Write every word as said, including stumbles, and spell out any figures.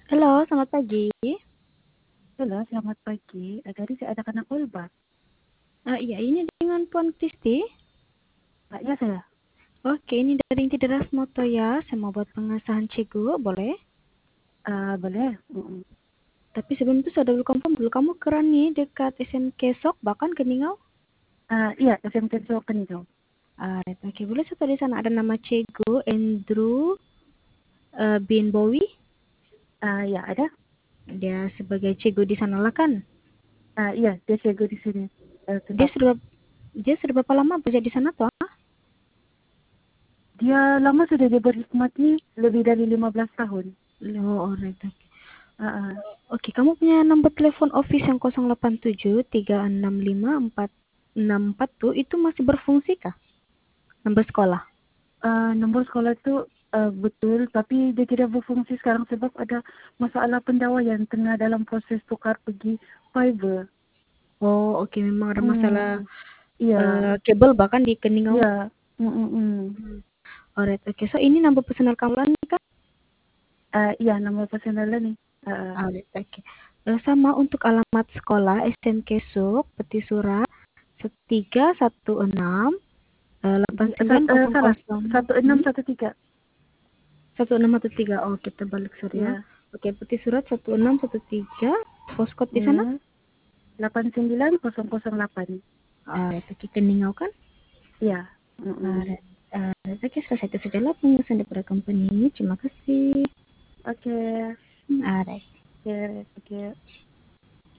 Halo, selamat pagi. Halo, selamat pagi. Eh, Tadi saya ada kena callback. Ah, iya, ini dengan Puan Kristi. Pak, ya saya. Oke, ini dari Inti Deras Moto ya. Saya mau buat pengesahan Cegu, boleh? Ah, boleh? Mm-mm. Tapi sebelum itu saya dulu confirm dulu. Kamu keren nih dekat S M K Sok, bahkan ke Ningau. Ah, iya, S M K Soken itu. Ah, right. Oke, boleh satu di sana ada nama Cegu Andrew eh, bin Bowie. Ah, ya, ada? Dia sebagai Cegu di sana lah kan. Ah, iya, dia jago di sini. Eh, Dia sebab sudah dia sudah berapa lama bekerja di sana toh? dia lama sudah dia berkhidmat ni, lebih dari lima belas tahun. Oh, alright. Oke, Ah, ah. Oke, kamu punya nomor telepon office yang nol delapan tujuh tiga enam lima empat enam empat tuh itu masih berfungsi kah? Nomor sekolah. Ah, nombor sekolah tu ah, betul, tapi dia tidak berfungsi sekarang sebab ada masalah pendawaian tengah dalam proses tukar pergi fiber. Oh, oke, memang ada masalah Hmm, iya, eh, kabel bahkan di Keningau. iya. Mm-mm. Hmm. Alright, oke. So ini nomor personal kamu lah nih kan? Ah, iya, nama personal ni. Ah, ah. Alright, oke. Eh, sama untuk alamat sekolah S M K Suk, Peti Surat tiga satu enam delapan Di, sembilan sa- eh, kosong salah, kosong. satu enam Hmm? satu tiga. satu enam satu tiga. Oh, kita balik sorry ya. Ya, Oke, Peti Surat satu enam satu tiga. Postcode di sana? ya. delapan sembilan kosong kosong delapan. Alright, oke. Keningau kan? Ya. Mm-mm. Alright. Alright, oke. Selesai itu sajalah penjelasan daripada company ini. Terima kasih. Oke. Alright. Oke, oke.